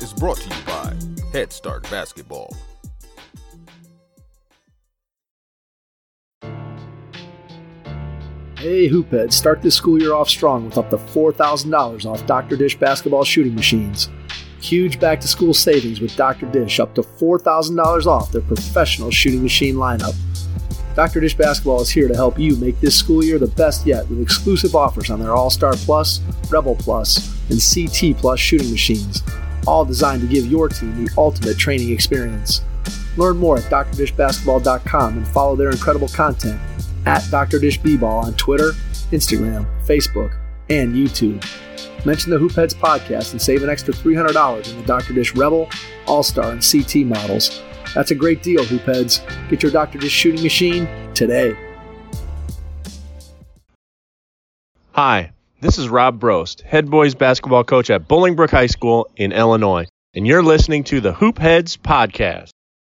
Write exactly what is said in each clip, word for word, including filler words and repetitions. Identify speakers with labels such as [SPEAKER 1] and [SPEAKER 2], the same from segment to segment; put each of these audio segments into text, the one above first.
[SPEAKER 1] is brought to you by Head Start Basketball.
[SPEAKER 2] Hey Hoopheads, start this school year off strong with up to four thousand dollars off Doctor Dish basketball shooting machines. Huge back-to-school savings with Doctor Dish, up to four thousand dollars off their professional shooting machine lineup. Doctor Dish Basketball is here to help you make this school year the best yet with exclusive offers on their All-Star Plus, Rebel Plus, and C T Plus shooting machines, all designed to give your team the ultimate training experience. Learn more at D R dish basketball dot com and follow their incredible content at Doctor Dish B-Ball on Twitter, Instagram, Facebook, and YouTube. Mention the Hoopheads podcast and save an extra three hundred dollars in the Doctor Dish Rebel, All-Star, and C T models. That's a great deal, Hoopheads. Get your Doctor Dish shooting machine today.
[SPEAKER 3] Hi, this is Rob Brost, head boys basketball coach at Bolingbrook High School in Illinois, and you're listening to the Hoopheads podcast.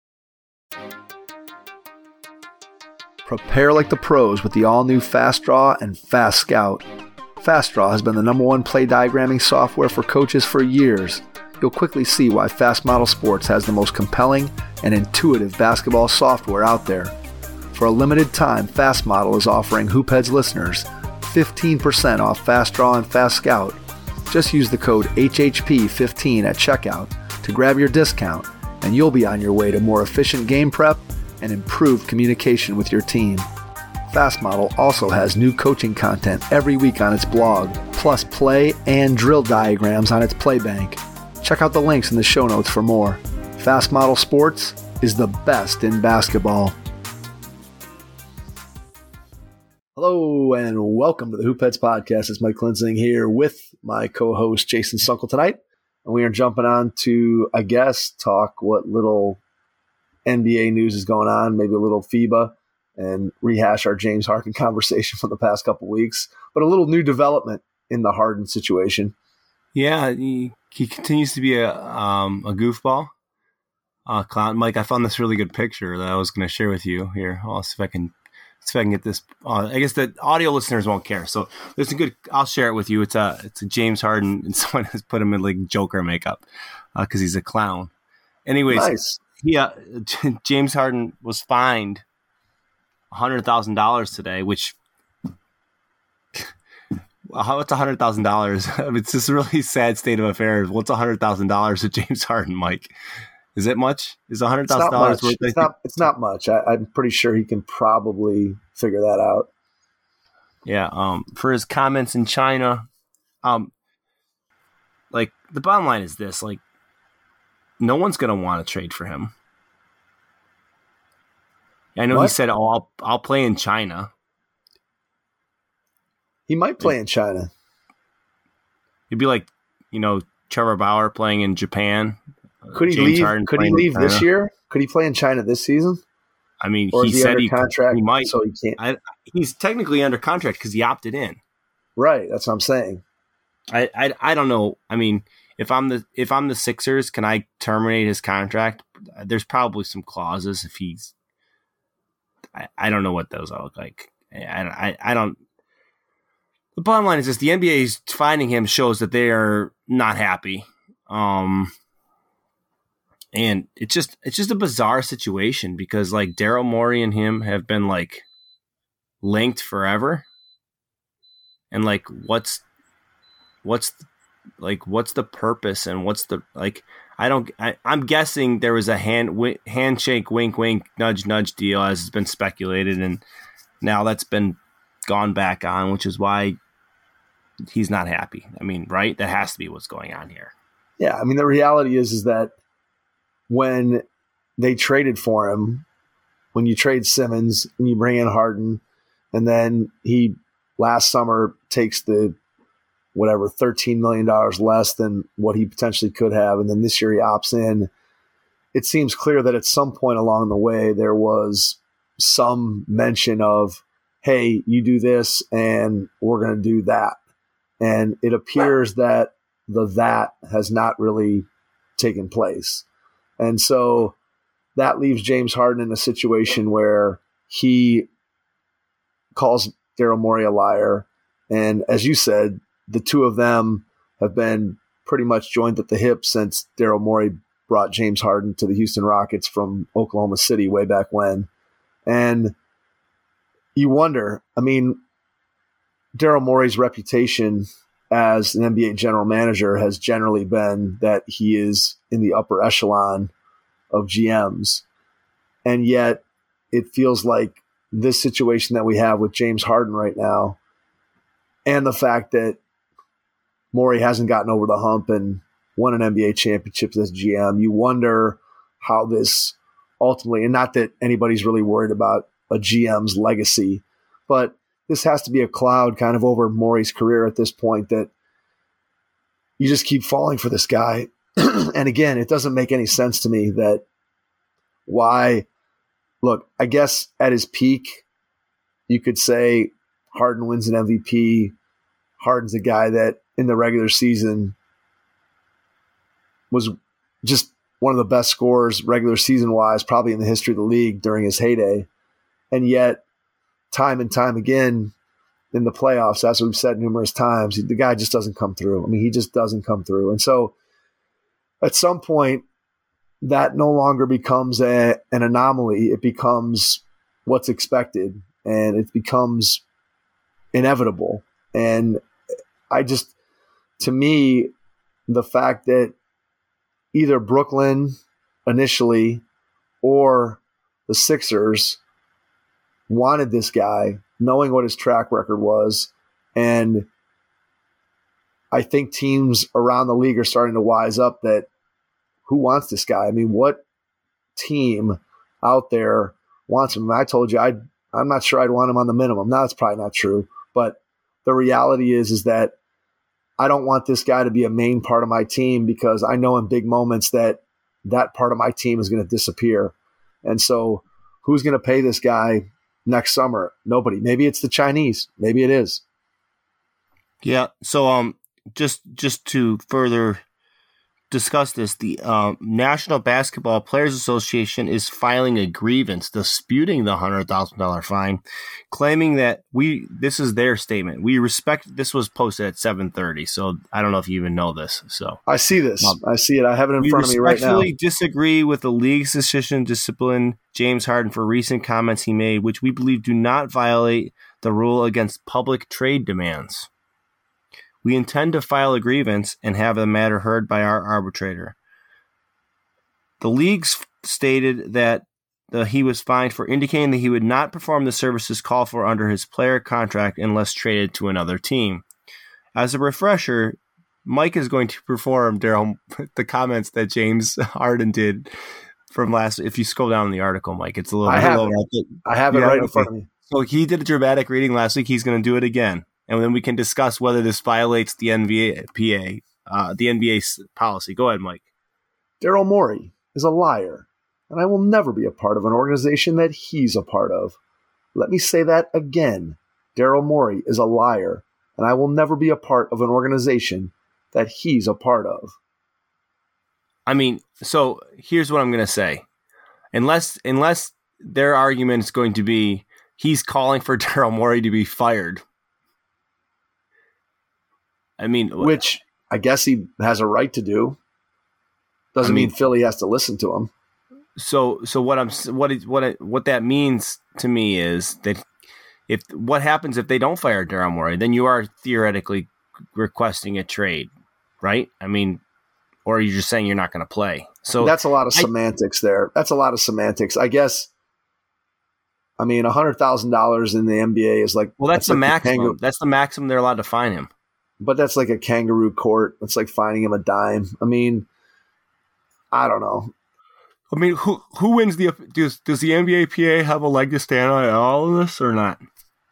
[SPEAKER 2] Prepare like the pros with the all-new Fast Draw and Fast Scout. Fast Draw has been the number one play diagramming software for coaches for years. You'll quickly see why Fast Model Sports has the most compelling and intuitive basketball software out there. For a limited time, Fast Model is offering Hoopheads listeners fifteen percent off Fast Draw and Fast Scout. Just use the code H H P fifteen at checkout to grab your discount, and you'll be on your way to more efficient game prep and improved communication with your team. Fast Model also has new coaching content every week on its blog, plus play and drill diagrams on its Playbank. Check out the links in the show notes for more. Fast Model Sports is the best in basketball. Hello and welcome to the Hoopheads podcast. It's Mike Klinzing here with my co-host Jason Sunkel tonight. And we are jumping on to, I guess, talk what little N B A news is going on, maybe a little FIBA, and rehash our James Harden conversation from the past couple weeks. But a little new development in the Harden situation.
[SPEAKER 4] Yeah, he, he continues to be a um, a goofball. Uh, clown. Mike, I found this really good picture that I was going to share with you here. I'll see if I can see if I can get this. Uh, I guess the audio listeners won't care. So there's a good. I'll share it with you. It's a it's a James Harden, and someone has put him in like Joker makeup because uh, he's a clown. Anyways,
[SPEAKER 2] nice.
[SPEAKER 4] Yeah, James Harden was fined one hundred thousand dollars today, which what's one hundred thousand dollars? I mean, it's just a really sad state of affairs. What's one hundred thousand dollars to James Harden, Mike? Is it much? Is one hundred thousand dollars worth?
[SPEAKER 2] It's not, it's not much. I, I'm pretty sure he can probably figure that out.
[SPEAKER 4] Yeah, um, for his comments in China, um, like the bottom line is this, like, no one's going to want to trade for him. I know what? He said, oh, I'll, I'll play in China.
[SPEAKER 2] He might play in China.
[SPEAKER 4] He'd be like, you know, Trevor Bauer playing in Japan.
[SPEAKER 2] Could he
[SPEAKER 4] James
[SPEAKER 2] leave,
[SPEAKER 4] Harden
[SPEAKER 2] could he leave this year? Could he play in China this season?
[SPEAKER 4] I mean,
[SPEAKER 2] or
[SPEAKER 4] he
[SPEAKER 2] is he
[SPEAKER 4] said
[SPEAKER 2] under
[SPEAKER 4] he,
[SPEAKER 2] contract,
[SPEAKER 4] he might.
[SPEAKER 2] so he can't.
[SPEAKER 4] I, he's technically under contract because he opted in.
[SPEAKER 2] Right, that's what I'm saying.
[SPEAKER 4] I, I I don't know. I mean, if I'm the if I'm the Sixers, can I terminate his contract? There's probably some clauses if he's. I, I don't know what those all look like. I, I I don't. The bottom line is this: the N B A's finding him shows that they are not happy. Um. And it's just it's just a bizarre situation because like Daryl Morey and him have been like linked forever. And like what's what's like what's the purpose and what's the like I don't I, I'm guessing there was a hand w- handshake wink wink nudge nudge deal as has been speculated, and now that's been gone back on, which is why he's not happy. I mean, right? That has to be what's going on here.
[SPEAKER 2] Yeah, I mean the reality is is that when they traded for him, when you trade Simmons and you bring in Harden, and then he last summer takes the whatever thirteen million dollars less than what he potentially could have, and then this year he opts in, it seems clear that at some point along the way there was some mention of, hey, you do this and we're going to do that. And it appears that the that has not really taken place. And so that leaves James Harden in a situation where he calls Daryl Morey a liar. And as you said, the two of them have been pretty much joined at the hip since Daryl Morey brought James Harden to the Houston Rockets from Oklahoma City way back when. And you wonder, I mean, Daryl Morey's reputation as an N B A general manager has generally been that he is in the upper echelon of G Ms. And yet it feels like this situation that we have with James Harden right now, and the fact that Morey hasn't gotten over the hump and won an N B A championship as G M, you wonder how this ultimately, and not that anybody's really worried about a G M's legacy, but this has to be a cloud kind of over Morey's career at this point, that you just keep falling for this guy. And again, it doesn't make any sense to me that why, look, I guess at his peak, you could say Harden wins an M V P. Harden's a guy that in the regular season was just one of the best scorers regular season-wise probably in the history of the league during his heyday. And yet, time and time again in the playoffs, as we've said numerous times, the guy just doesn't come through. I mean, he just doesn't come through. And so at some point, that no longer becomes a, an anomaly. It becomes what's expected, and it becomes inevitable. And I just, to me, the fact that either Brooklyn initially or the Sixers wanted this guy, knowing what his track record was, and I think teams around the league are starting to wise up that who wants this guy? I mean, what team out there wants him? I told you, I I'm not sure I'd want him on the minimum. Now, that's probably not true, but the reality is, is that I don't want this guy to be a main part of my team, because I know in big moments that that part of my team is going to disappear. And so who's going to pay this guy next summer? Nobody. Maybe it's the Chinese. Maybe it is.
[SPEAKER 4] Yeah. So um, just just to further discuss this, the uh, National Basketball Players Association is filing a grievance disputing the one hundred thousand dollars fine, claiming that we, this is their statement, we respect, this was posted at seven thirty, so I don't know if you even know this. So
[SPEAKER 2] I see this. Um, I see it. I have it in
[SPEAKER 4] we
[SPEAKER 2] front of me right now. We
[SPEAKER 4] respectfully disagree with the league's decision to discipline James Harden for recent comments he made, which we believe do not violate the rule against public trade demands. We intend to file a grievance and have the matter heard by our arbitrator. The leagues stated that the, he was fined for indicating that he would not perform the services called for under his player contract unless traded to another team. As a refresher, Mike is going to perform, Daryl, the comments that James Harden did from last. If you scroll down in the article, Mike, it's a little.
[SPEAKER 2] I have
[SPEAKER 4] little
[SPEAKER 2] it, I have it right in front of me.
[SPEAKER 4] So he did a dramatic reading last week. He's going to do it again. And then we can discuss whether this violates the N B A P A, uh, the N B A policy. Go ahead, Mike.
[SPEAKER 2] Daryl Morey is a liar, and I will never be a part of an organization that he's a part of. Let me say that again. Daryl Morey is a liar, and I will never be a part of an organization that he's a part of.
[SPEAKER 4] I mean, so here's what I'm going to say. Unless, unless their argument is going to be he's calling for Daryl Morey to be fired. I mean,
[SPEAKER 2] which I guess he has a right to do. Doesn't I mean, mean Philly has to listen to him.
[SPEAKER 4] So, so what I'm what is what it, what that means to me is that if what happens if they don't fire Daryl Morey, then you are theoretically requesting a trade, right? I mean, or you're just saying you're not going to play. So
[SPEAKER 2] that's a lot of
[SPEAKER 4] I,
[SPEAKER 2] semantics there. That's a lot of semantics, I guess. I mean, a hundred thousand dollars in the N B A is like
[SPEAKER 4] well, that's, that's
[SPEAKER 2] the
[SPEAKER 4] like maximum.
[SPEAKER 2] The
[SPEAKER 4] that's the maximum they're allowed to fine him.
[SPEAKER 2] But that's like a kangaroo court. It's like fining him a dime. I mean, I don't know.
[SPEAKER 4] I mean, who who wins the does does the N B A P A have a leg to stand on in all of this or not?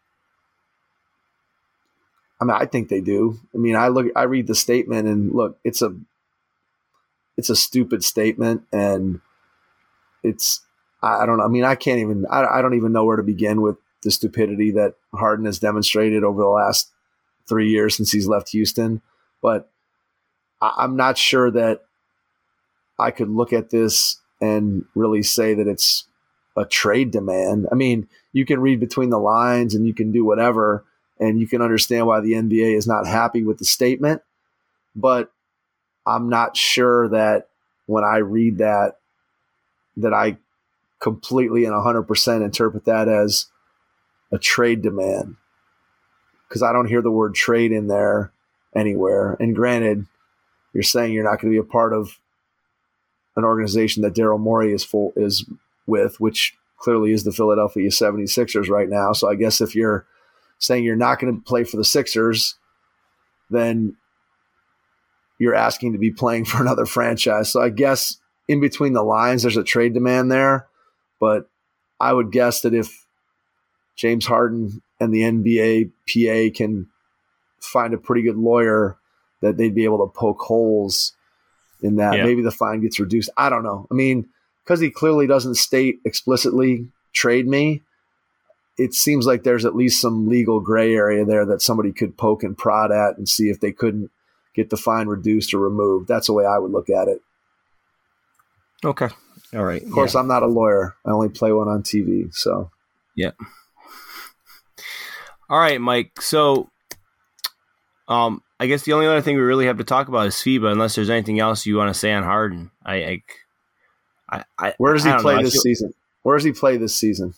[SPEAKER 2] I mean, I think they do. I mean, I look, I read the statement, and look, it's a it's a stupid statement, and it's I don't know. I mean, I can't even I, I don't even know where to begin with the stupidity that Harden has demonstrated over the last three years since he's left Houston. But I, I'm not sure that I could look at this and really say that it's a trade demand. I mean, you can read between the lines and you can do whatever, and you can understand why the N B A is not happy with the statement. But I'm not sure that when I read that, that I completely and one hundred percent interpret that as a trade demand, because I don't hear the word trade in there anywhere. And granted, you're saying you're not going to be a part of an organization that Daryl Morey is full is with, which clearly is the Philadelphia seventy-sixers right now. So I guess if you're saying you're not going to play for the Sixers, then you're asking to be playing for another franchise. So I guess in between the lines, there's a trade demand there. But I would guess that if James Harden and the N B A P A can find a pretty good lawyer, that they'd be able to poke holes in that. Yeah. Maybe the fine gets reduced. I don't know. I mean, because he clearly doesn't state explicitly trade me, it seems like there's at least some legal gray area there that somebody could poke and prod at and see if they couldn't get the fine reduced or removed. That's the way I would look at it.
[SPEAKER 4] Okay. All right.
[SPEAKER 2] Of course, yeah. I'm not a lawyer. I only play one on T V. So,
[SPEAKER 4] yeah. All right, Mike. So, um, I guess the only other thing we really have to talk about is FIBA, unless there's anything else you want to say on Harden. I, I, I
[SPEAKER 2] Where does he play
[SPEAKER 4] know.
[SPEAKER 2] this feel, season? Where does he play this season?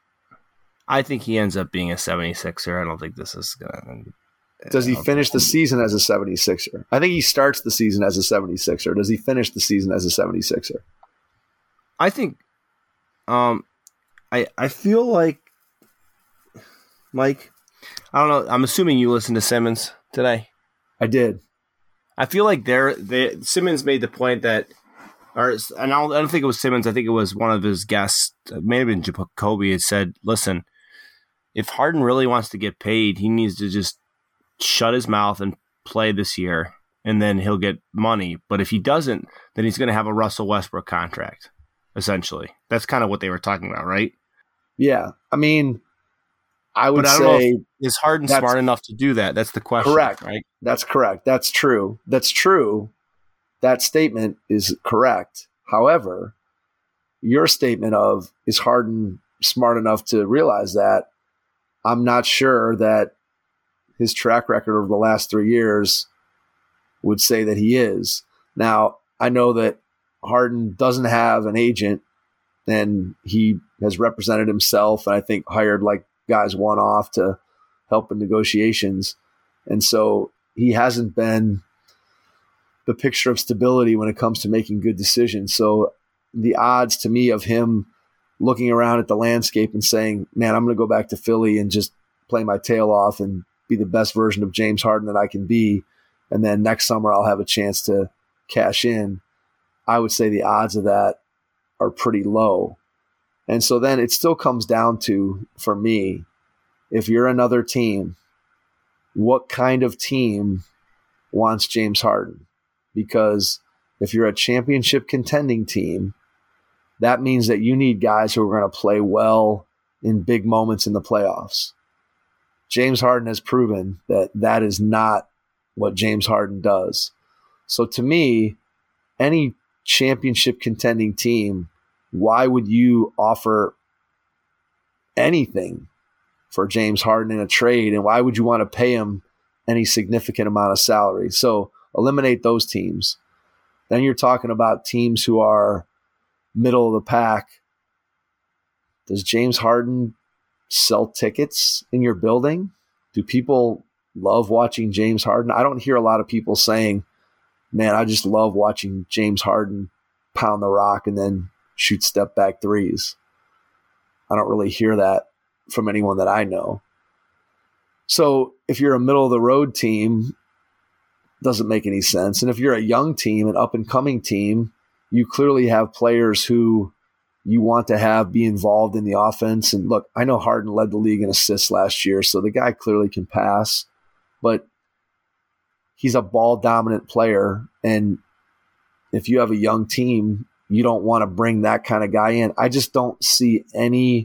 [SPEAKER 4] I think he ends up being a seventy-sixer. I don't think this is going to.
[SPEAKER 2] Does he finish the season as a seventy-sixer? I think he starts the season as a seventy-sixer. Does he finish the season as a seventy-sixer?
[SPEAKER 4] I think, um, I I feel like, Mike, I don't know. I'm assuming you listened to Simmons today.
[SPEAKER 2] I did.
[SPEAKER 4] I feel like they're, they Simmons made the point that, or and I don't, I don't think it was Simmons. I think it was one of his guests. It may have been Jacoby. Had said, "Listen, if Harden really wants to get paid, he needs to just shut his mouth and play this year, and then he'll get money. But if he doesn't, then he's going to have a Russell Westbrook contract." Essentially, that's kind of what they were talking about, right?
[SPEAKER 2] Yeah, I mean, I would
[SPEAKER 4] but I
[SPEAKER 2] say,
[SPEAKER 4] don't know if, is Harden smart enough to do that? That's the question.
[SPEAKER 2] Correct,
[SPEAKER 4] right?
[SPEAKER 2] That's correct. That's true. That's true. That statement is correct. However, your statement of is Harden smart enough to realize that, I'm not sure that his track record over the last three years would say that he is. Now, I know that Harden doesn't have an agent, and he has represented himself, and I think hired like guys one off to help in negotiations. And so he hasn't been the picture of stability when it comes to making good decisions. So the odds to me of him looking around at the landscape and saying, man, I'm going to go back to Philly and just play my tail off and be the best version of James Harden that I can be, and then next summer I'll have a chance to cash in, I would say the odds of that are pretty low. And so then it still comes down to, for me, if you're another team, what kind of team wants James Harden? Because if you're a championship contending team, that means that you need guys who are going to play well in big moments in the playoffs. James Harden has proven that that is not what James Harden does. So to me, any championship contending team, why would you offer anything for James Harden in a trade, and why would you want to pay him any significant amount of salary? So eliminate those teams. Then you're talking about teams who are middle of the pack. Does James Harden sell tickets in your building? Do people love watching James Harden? I don't hear a lot of people saying, man, I just love watching James Harden pound the rock and then shoot step back threes. I don't really hear that from anyone that I know. So if you're a middle of the road team, doesn't make any sense. And if you're a young team, an up and coming team, you clearly have players who you want to have be involved in the offense. And look, I know Harden led the league in assists last year, so the guy clearly can pass, but he's a ball dominant player. And if you have a young team, you don't want to bring that kind of guy in. I just don't see any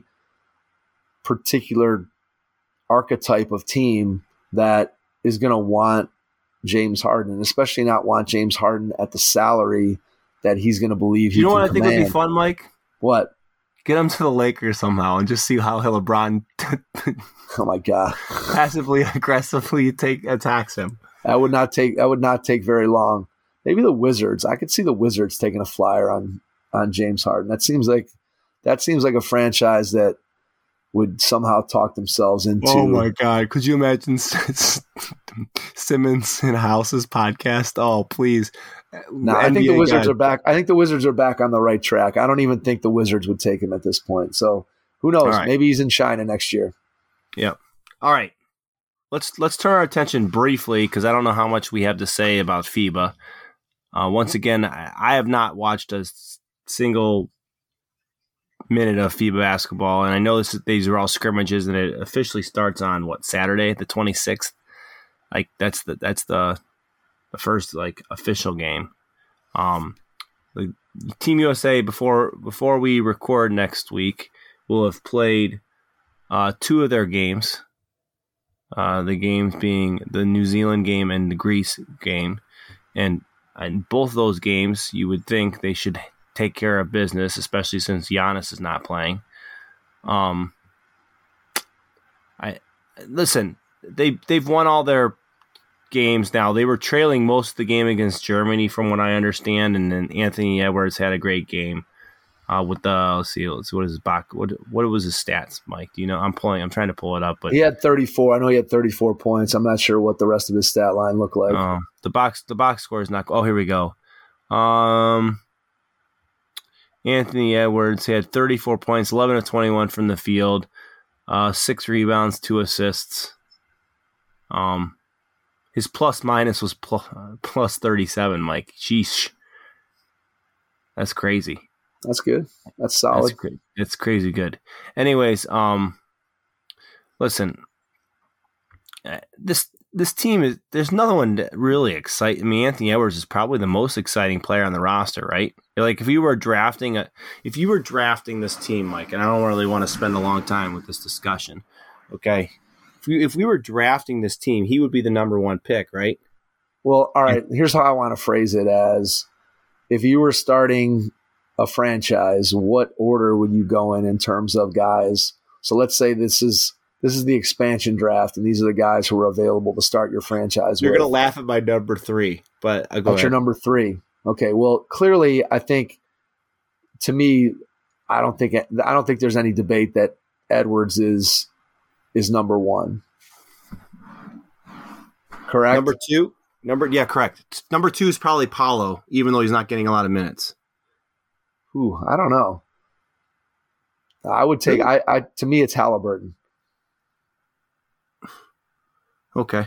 [SPEAKER 2] particular archetype of team that is going to want James Harden, especially not want James Harden at the salary that he's going to believe he can command. You know what I think would
[SPEAKER 4] be fun, Mike?
[SPEAKER 2] What?
[SPEAKER 4] Get him to the Lakers somehow and just see how LeBron
[SPEAKER 2] oh my God.
[SPEAKER 4] passively aggressively take attacks him.
[SPEAKER 2] That would not take that would not take very long. maybe the Wizards. I could see the Wizards taking a flyer on on James Harden. That seems like that seems like a franchise that would somehow talk themselves into.
[SPEAKER 4] Oh my God! Could you imagine Simmons and House's podcast? Oh, please.
[SPEAKER 2] No, I think the Wizards guy. are back. I think the Wizards are back on the right track. I don't even think the Wizards would take him at this point. So who knows? Right. Maybe he's in China next year.
[SPEAKER 4] Yep. All right. Let's let's turn our attention briefly, because I don't know how much we have to say about FIBA. Uh, once again, I, I have not watched a single minute of FIBA basketball, and I know this, these are all scrimmages, and it officially starts on what, Saturday, the twenty-sixth. Like that's the that's the the first like official game. Um, the Team U S A before before we record next week will have played uh, two of their games. Uh, the games being the New Zealand game and the Greece game, and in both of those games, you would think they should take care of business, especially since Giannis is not playing. Um, I listen. They they've won all their games now. They were trailing most of the game against Germany, from what I understand, and then Anthony Edwards had a great game. Uh, with the let's see, let's see what is his back? What what was his stats, Mike? Do you know? I'm pulling. I'm trying to pull it up, but
[SPEAKER 2] he had thirty-four. I know he had thirty-four points. I'm not sure what the rest of his stat line looked like.
[SPEAKER 4] Uh, the box the box score is not. Oh, here we go. Um. Anthony Edwards had thirty-four points, eleven of twenty-one from the field, uh, six rebounds, two assists. Um, his plus minus was plus, uh, plus thirty-seven, Mike. Sheesh. That's crazy.
[SPEAKER 2] That's good. That's solid.
[SPEAKER 4] That's cra- it's crazy good. Anyways, um, listen, uh, this this team is, there's another one that really excites. I mean, Anthony Edwards is probably the most exciting player on the roster, right? Like if you were drafting a, if you were drafting this team, Mike, and I don't really want to spend a long time with this discussion, okay? If we, if we were drafting this team, he would be the number one pick, right?
[SPEAKER 2] Well, all right. Here's how I want to phrase it: as if you were starting a franchise, what order would you go in in terms of guys? So let's say this is this is the expansion draft, and these are the guys who are available to start your franchise.
[SPEAKER 4] You're
[SPEAKER 2] with.
[SPEAKER 4] You're gonna laugh at my number three, but I'll go
[SPEAKER 2] What's
[SPEAKER 4] ahead.
[SPEAKER 2] your number three? Okay, well, clearly, I think to me, I don't think I don't think there's any debate that Edwards is is number one. Correct.
[SPEAKER 4] Number two, number yeah, correct. Number two is probably Paolo, even though he's not getting a lot of minutes.
[SPEAKER 2] Ooh, I don't know. I would take. I, I to me, it's Halliburton.
[SPEAKER 4] Okay.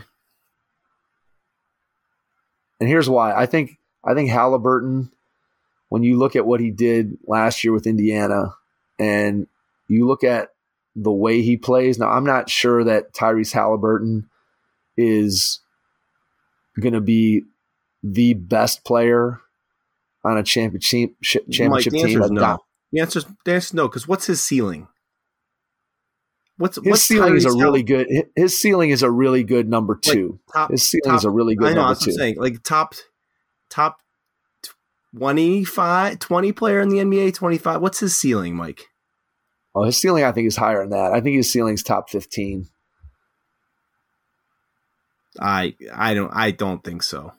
[SPEAKER 2] And here's why. I think. I think Halliburton, when you look at what he did last year with Indiana, and you look at the way he plays. Now, I'm not sure that Tyrese Halliburton is going to be the best player on a championship championship
[SPEAKER 4] Mike, the
[SPEAKER 2] team.
[SPEAKER 4] answer is no. The answer is no, because what's his ceiling? What's
[SPEAKER 2] his
[SPEAKER 4] what's
[SPEAKER 2] ceiling
[SPEAKER 4] Tyrese
[SPEAKER 2] is a really good. His ceiling is a really good number two.
[SPEAKER 4] Like top,
[SPEAKER 2] his ceiling
[SPEAKER 4] top,
[SPEAKER 2] is a really good
[SPEAKER 4] I know,
[SPEAKER 2] number
[SPEAKER 4] that's
[SPEAKER 2] two.
[SPEAKER 4] what I'm saying. Like top top twenty-five, twenty player in the N B A, twenty-five. What's his ceiling, Mike?
[SPEAKER 2] Oh, his ceiling I think is higher than that. I think his ceiling's top fifteen.
[SPEAKER 4] I I don't I don't think so.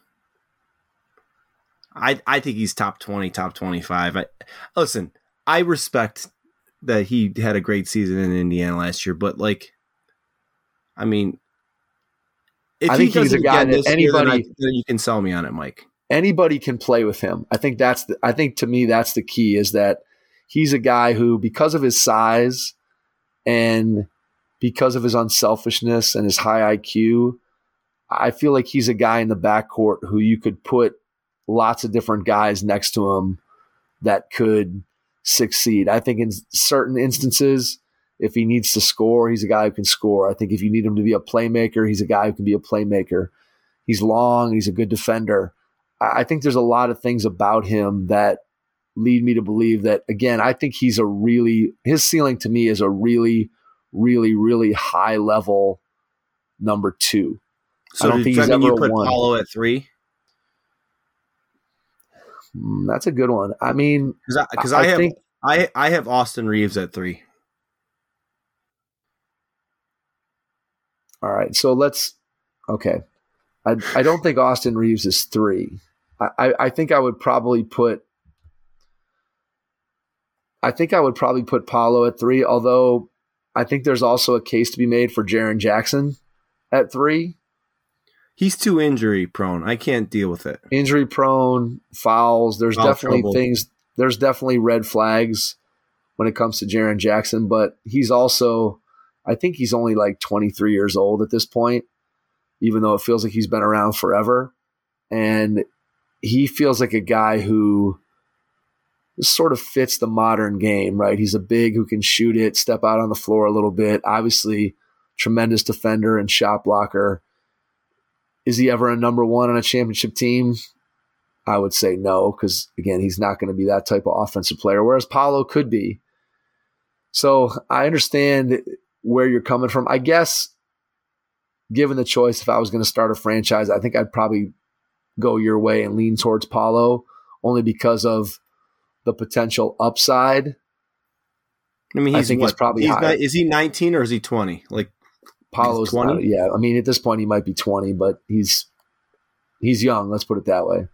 [SPEAKER 4] I I think he's top twenty, top twenty-five. I, listen, I respect that he had a great season in Indiana last year, but like, I mean, if
[SPEAKER 2] I
[SPEAKER 4] he
[SPEAKER 2] think he's a guy that anybody
[SPEAKER 4] year, then, I, then you can sell me on it, Mike.
[SPEAKER 2] Anybody can play with him. I think that's the, I think to me that's the key, is that he's a guy who, because of his size and because of his unselfishness and his high I Q, I feel like he's a guy in the backcourt who you could put lots of different guys next to him that could succeed. I think in certain instances, if he needs to score, he's a guy who can score. I think if you need him to be a playmaker, he's a guy who can be a playmaker. He's long. He's a good defender. I think there's a lot of things about him that lead me to believe that, again, I think he's a really, his ceiling to me is a really, really, really high level number two.
[SPEAKER 4] So
[SPEAKER 2] I don't
[SPEAKER 4] did,
[SPEAKER 2] think he's
[SPEAKER 4] I mean,
[SPEAKER 2] ever
[SPEAKER 4] you put
[SPEAKER 2] won.
[SPEAKER 4] Paulo at three?
[SPEAKER 2] Mm, that's a good one. I mean,
[SPEAKER 4] because
[SPEAKER 2] I,
[SPEAKER 4] I,
[SPEAKER 2] I
[SPEAKER 4] have
[SPEAKER 2] think,
[SPEAKER 4] I I have Austin Reeves at three.
[SPEAKER 2] all right, so let's, okay. I, I don't think Austin Reeves is three. I, I think I would probably put I think I would probably put Paolo at three, although I think there's also a case to be made for Jaren Jackson at three.
[SPEAKER 4] He's too injury prone. I can't deal with it.
[SPEAKER 2] Injury prone, fouls. There's
[SPEAKER 4] Foul
[SPEAKER 2] definitely
[SPEAKER 4] trouble.
[SPEAKER 2] things. There's definitely red flags when it comes to Jaren Jackson, but he's also, I think he's only like twenty-three years old at this point, even though it feels like he's been around forever. And he feels like a guy who sort of fits the modern game, right? He's a big who can shoot it, step out on the floor a little bit. Obviously, tremendous defender and shot blocker. Is he ever a number one on a championship team? I would say no, because, again, he's not going to be that type of offensive player, whereas Paolo could be. So I understand where you're coming from. I guess, given the choice, if I was going to start a franchise, I think I'd probably go your way and lean towards Paolo, only because of the potential upside.
[SPEAKER 4] I mean, he's
[SPEAKER 2] I think
[SPEAKER 4] what?
[SPEAKER 2] it's probably
[SPEAKER 4] he's
[SPEAKER 2] higher.
[SPEAKER 4] not, is he nineteen or is he twenty? Like
[SPEAKER 2] Paulo's
[SPEAKER 4] twenty?
[SPEAKER 2] not- yeah. I mean, at this point, he might be twenty, but he's he's young. Let's put it that way.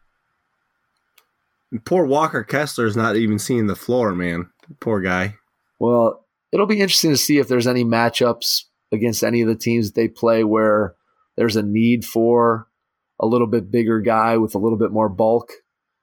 [SPEAKER 4] Poor Walker Kessler's not even seeing the floor, man. Poor guy.
[SPEAKER 2] Well, it'll be interesting to see if there's any matchups against any of the teams that they play where there's a need for a little bit bigger guy with a little bit more bulk.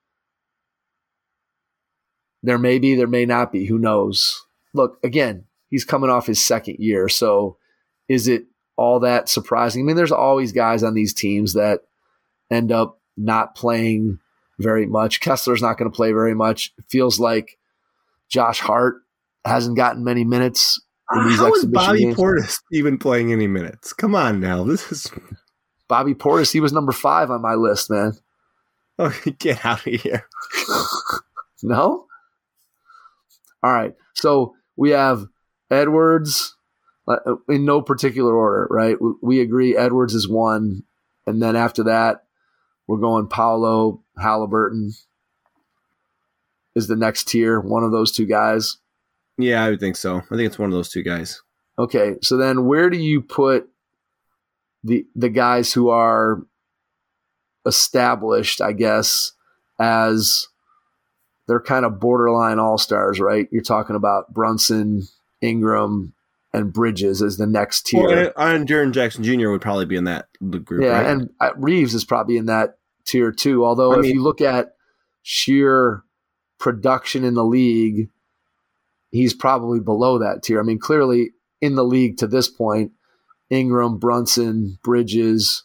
[SPEAKER 2] There may be, there may not be. Who knows? Look, again, he's coming off his second year, so is it all that surprising? I mean, there's always guys on these teams that end up not playing very much. Kessler's not going to play very much. It feels like Josh Hart hasn't gotten many minutes in these
[SPEAKER 4] How is
[SPEAKER 2] exhibition
[SPEAKER 4] Bobby
[SPEAKER 2] games.
[SPEAKER 4] Portis even playing any minutes? Come on now. This is
[SPEAKER 2] Bobby Portis, he was number five on my list, man.
[SPEAKER 4] oh, get out of here.
[SPEAKER 2] No? All right. So we have Edwards uh, in no particular order, right? We, we agree Edwards is one. And then after that, we're going Paolo, Halliburton is the next tier, one of those two guys.
[SPEAKER 4] Yeah, I would think so. I think it's one of those two guys.
[SPEAKER 2] Okay. So then where do you put the the guys who are established, I guess, as they're kind of borderline all-stars, right? You're talking about Brunson, Ingram, and Bridges as the next tier.
[SPEAKER 4] Well, and Jaren Jackson Junior would probably be in that group,
[SPEAKER 2] yeah,
[SPEAKER 4] right?
[SPEAKER 2] and uh, Reeves is probably in that tier too. Although
[SPEAKER 4] I
[SPEAKER 2] if
[SPEAKER 4] mean-
[SPEAKER 2] you look at sheer production in the league, he's probably below that tier. I mean, clearly in the league to this point, Ingram, Brunson, Bridges,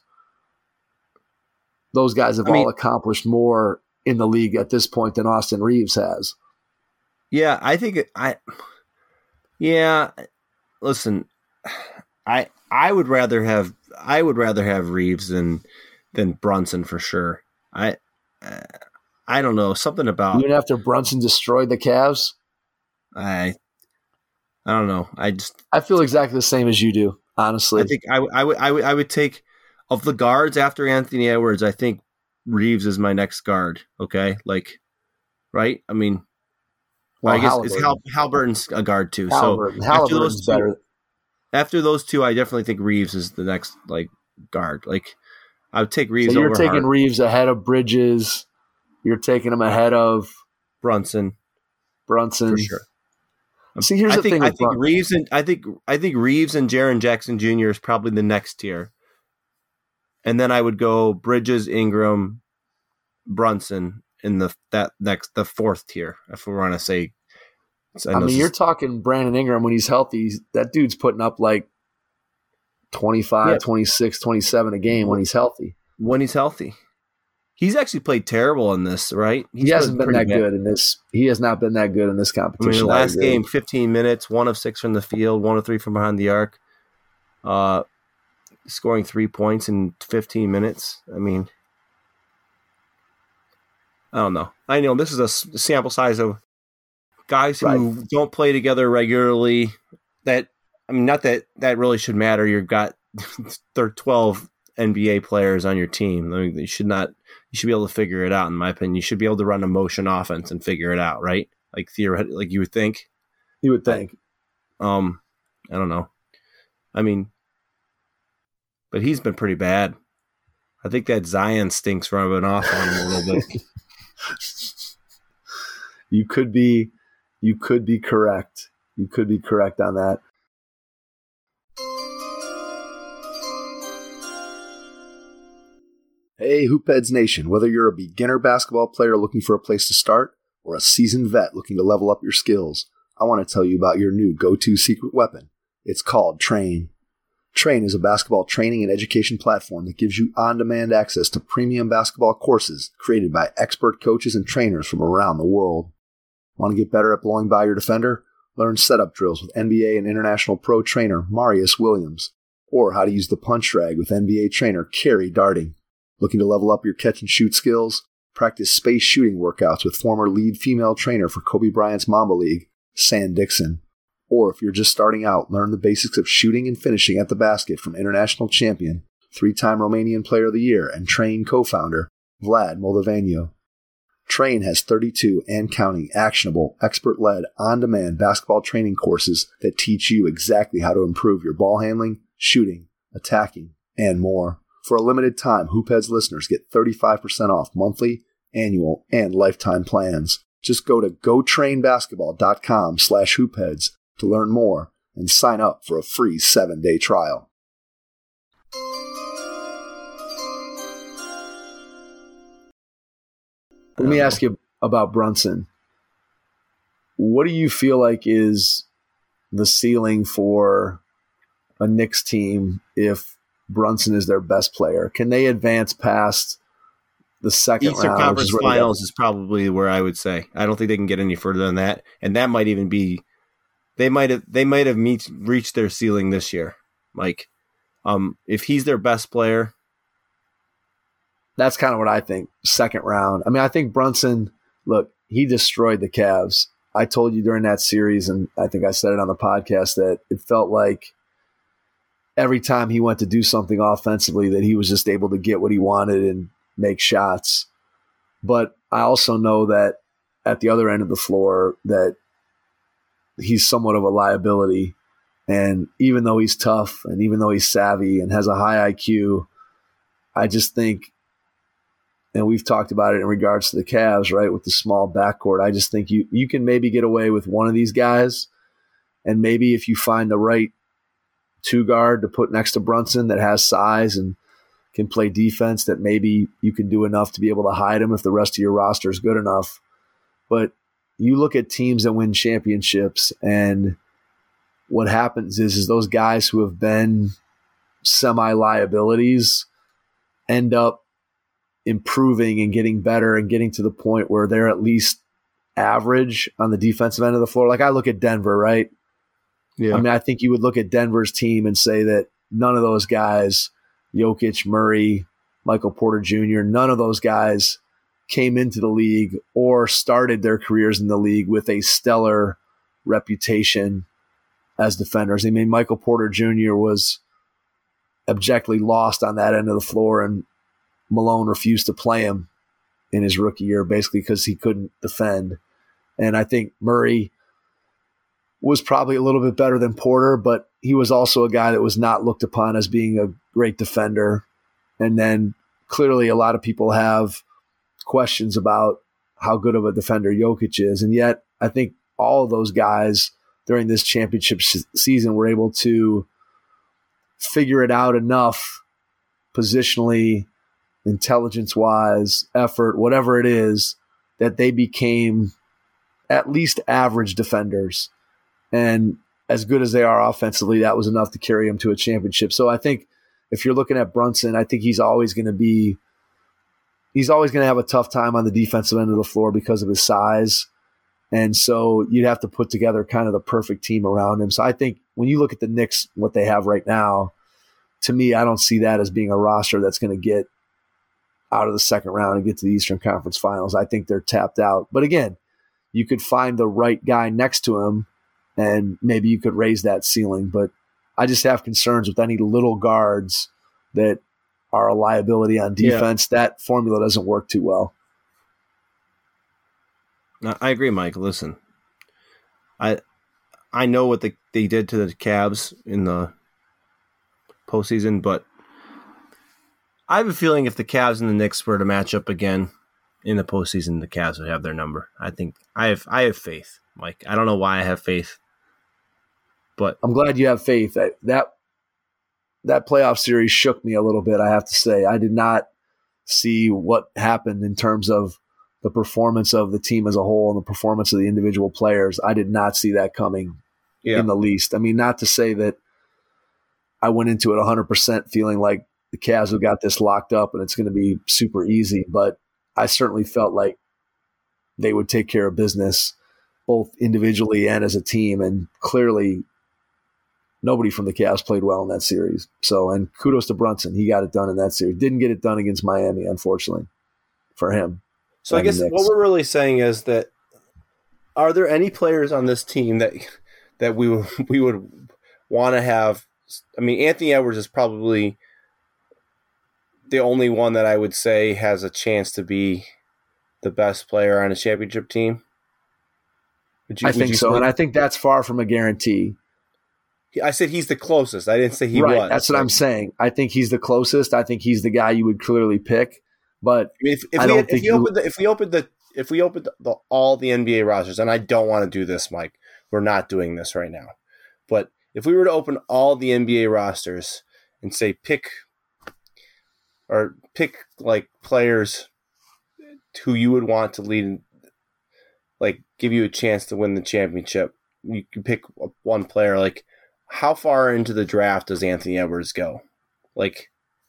[SPEAKER 2] those guys have
[SPEAKER 4] I mean-
[SPEAKER 2] all accomplished more in the league at this point than Austin Reeves has.
[SPEAKER 4] Yeah, I think it, I. Yeah, listen, I I would rather have I would rather have Reeves than than Brunson for sure. I uh, I don't know, something about
[SPEAKER 2] Even after Brunson destroyed the Cavs,
[SPEAKER 4] I I don't know. I just
[SPEAKER 2] I feel exactly the same as you do, honestly.
[SPEAKER 4] I think I, w- I would I would I would take of the guards after Anthony Edwards. I think Reeves is my next guard. Okay, like right. I mean,
[SPEAKER 2] Well,
[SPEAKER 4] I guess it's
[SPEAKER 2] Halliburton.
[SPEAKER 4] Hal, Halliburton's a guard too.
[SPEAKER 2] Halliburton.
[SPEAKER 4] So after those
[SPEAKER 2] Halliburton's
[SPEAKER 4] two,
[SPEAKER 2] better.
[SPEAKER 4] after those two, I definitely think Reeves is the next like guard. Like I would take Reeves
[SPEAKER 2] So you're
[SPEAKER 4] over
[SPEAKER 2] taking
[SPEAKER 4] Hart,
[SPEAKER 2] Reeves ahead of Bridges. You're taking him ahead of
[SPEAKER 4] Brunson
[SPEAKER 2] Brunson.
[SPEAKER 4] for sure.
[SPEAKER 2] See, here's
[SPEAKER 4] I
[SPEAKER 2] the
[SPEAKER 4] think
[SPEAKER 2] thing
[SPEAKER 4] I
[SPEAKER 2] with
[SPEAKER 4] think
[SPEAKER 2] Brun-
[SPEAKER 4] Reeves and I think I think Reeves and Jaren Jackson Junior is probably the next tier, and then I would go Bridges, Ingram, Brunson in the that next the fourth tier. If we want to say, I,
[SPEAKER 2] I
[SPEAKER 4] know
[SPEAKER 2] mean,
[SPEAKER 4] this
[SPEAKER 2] you're
[SPEAKER 4] is-
[SPEAKER 2] talking Brandon Ingram when he's healthy. he's- That dude's putting up like twenty-five,
[SPEAKER 4] Yeah.
[SPEAKER 2] twenty-six, twenty-seven a game when he's healthy.
[SPEAKER 4] when he's healthy. He's actually played terrible in this, right? He's
[SPEAKER 2] he hasn't
[SPEAKER 4] played
[SPEAKER 2] been that
[SPEAKER 4] pretty bad.
[SPEAKER 2] good in this. He has not been that good in this
[SPEAKER 4] I
[SPEAKER 2] competition.
[SPEAKER 4] mean, the
[SPEAKER 2] I
[SPEAKER 4] last
[SPEAKER 2] agree.
[SPEAKER 4] game, fifteen minutes, one of six from the field, one of three from behind the arc, uh, scoring three points in fifteen minutes. I mean, I don't know. I know this is a s- sample size of guys who don't play together regularly. That I mean, not that that really should matter. You've got there are twelve N B A players on your team. I mean, you should not. You should be able to figure it out. In my opinion, you should be able to run a motion offense and figure it out, right? Like theoretically, like you would think.
[SPEAKER 2] You would think.
[SPEAKER 4] Um, I don't know. I mean, but he's been pretty bad. I think that Zion stink's rubbing off on him a little bit.
[SPEAKER 2] You could be, you could be correct. You could be correct on that. Hey, Hoopheads Nation, whether you're a beginner basketball player looking for a place to start or a seasoned vet looking to level up your skills, I want to tell you about your new go-to secret weapon. It's called Train. Train is a basketball training and education platform that gives you on-demand access to premium basketball courses created by expert coaches and trainers from around the world. Want to get better at blowing by your defender? Learn setup drills with N B A and international pro trainer Marius Williams, or how to use the punch drag with N B A trainer Kerry Darting. Looking to level up your catch and shoot skills? Practice space shooting workouts with former lead female trainer for Kobe Bryant's Mamba League, Sand Dixon. Or if you're just starting out, learn the basics of shooting and finishing at the basket from international champion, three-time Romanian Player of the Year, and Train co-founder Vlad Moldovanio. Train has thirty-two and counting actionable, expert-led, on-demand basketball training courses that teach you exactly how to improve your ball handling, shooting, attacking, and more. For a limited time, Hoopheads listeners get thirty-five percent off monthly, annual, and lifetime plans. Just go to gotrainbasketball.com slash hoopheads to learn more and sign up for a free seven-day trial. Let me ask you about Brunson. What do you feel like is the ceiling for a Knicks team if Brunson is their best player? Can they advance past the second
[SPEAKER 4] Eastern
[SPEAKER 2] round?
[SPEAKER 4] Conference Finals is probably where I would say. I don't think they can get any further than that, and that might even be. They might have. They might have meet, reached their ceiling this year, Mike. Um, if he's their best player,
[SPEAKER 2] that's kind of what I think. Second round. I mean, I think Brunson. Look, he destroyed the Cavs. I told you during that series, and I think I said it on the podcast, that it felt like every time he went to do something offensively that he was just able to get what he wanted and make shots. But I also know that at the other end of the floor that he's somewhat of a liability. And even though he's tough and even though he's savvy and has a high I Q, I just think, and we've talked about it in regards to the Cavs, right, with the small backcourt, I just think you, you can maybe get away with one of these guys. And maybe if you find the right two guard to put next to Brunson that has size and can play defense, that maybe you can do enough to be able to hide him if the rest of your roster is good enough. But you look at teams that win championships, and what happens is, is those guys who have been semi-liabilities end up improving and getting better and getting to the point where they're at least average on the defensive end of the floor. Like I look at Denver, right? Yeah. I mean, I think you would look at Denver's team and say that none of those guys, Jokic, Murray, Michael Porter Junior, none of those guys came into the league or started their careers in the league with a stellar reputation as defenders. I mean, Michael Porter Junior was abjectly lost on that end of the floor, and Malone refused to play him in his rookie year basically because he couldn't defend. And I think Murray was probably a little bit better than Porter, but he was also a guy that was not looked upon as being a great defender. And then clearly a lot of people have questions about how good of a defender Jokic is. And yet I think all of those guys during this championship sh- season were able to figure it out enough positionally, intelligence-wise, effort, whatever it is, that they became at least average defenders. And as good as they are offensively, that was enough to carry them to a championship. So I think if you're looking at Brunson, I think he's always going to be he's always going to have a tough time on the defensive end of the floor because of his size. And so you'd have to put together kind of the perfect team around him. So I think when you look at the Knicks, what they have right now, to me, I don't see that as being a roster that's going to get out of the second round and get to the Eastern Conference Finals. I think they're tapped out. But again, you could find the right guy next to him and maybe you could raise that ceiling. But I just have concerns with any little guards that are a liability on defense. Yeah. That formula doesn't work too well.
[SPEAKER 4] No, I agree, Mike. Listen, I I know what the, they did to the Cavs in the postseason, but I have a feeling if the Cavs and the Knicks were to match up again in the postseason, the Cavs would have their number. I think I have I have faith, Mike. I don't know why I have faith, but
[SPEAKER 2] I'm glad you have faith. That that, that playoff series shook me a little bit, I have to say. I did not see what happened in terms of the performance of the team as a whole and the performance of the individual players. I did not see that coming yeah. in the least. I mean, not to say that I went into it one hundred percent feeling like the Cavs have got this locked up and it's going to be super easy, but I certainly felt like they would take care of business both individually and as a team. And clearly nobody from the Cavs played well in that series. So, and kudos to Brunson. He got it done in that series. Didn't get it done against Miami, unfortunately, for him.
[SPEAKER 5] So I guess what we're really saying is that are there any players on this team that that we would, we would want to have? I mean, Anthony Edwards is probably the only one that I would say has a chance to be the best player on a championship team.
[SPEAKER 2] Would you, I would think so, say? And I think that's far from a guarantee.
[SPEAKER 5] I said he's the closest. I didn't say he
[SPEAKER 2] right,
[SPEAKER 5] was.
[SPEAKER 2] That's what I'm saying. I think he's the closest. I think he's the guy you would clearly pick. But
[SPEAKER 5] I mean, if, if
[SPEAKER 2] I
[SPEAKER 5] we
[SPEAKER 2] don't
[SPEAKER 5] had,
[SPEAKER 2] think
[SPEAKER 5] if you opened the if we opened the if we opened the, the, all the N B A rosters, and I don't want to do this, Mike. We're not doing this right now. But if we were to open all the N B A rosters and say pick or pick like players who you would want to lead, like give you a chance to win the championship, you can pick one player. Like, how far into the draft does Anthony Edwards go? Like,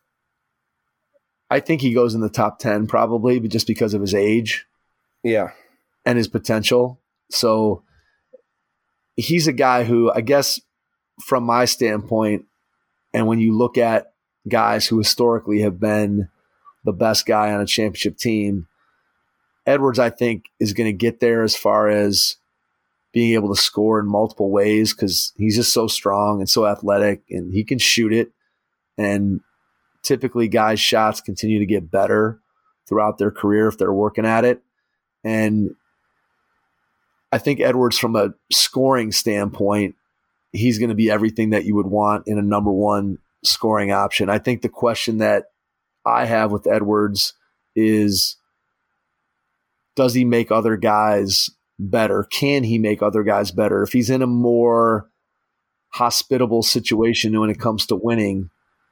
[SPEAKER 2] I think he goes in the top ten probably, but just because of his age,
[SPEAKER 5] yeah,
[SPEAKER 2] and his potential. So he's a guy who, I guess, from my standpoint, and when you look at guys who historically have been the best guy on a championship team, Edwards, I think, is going to get there as far as being able to score in multiple ways because he's just so strong and so athletic, and he can shoot it. And typically guys' shots continue to get better throughout their career if they're working at it. And I think Edwards, from a scoring standpoint, he's going to be everything that you would want in a number one scoring option. I think the question that I have with Edwards is, does he make other guys better? Can he make other guys better? If he's in a more hospitable situation when it comes to winning,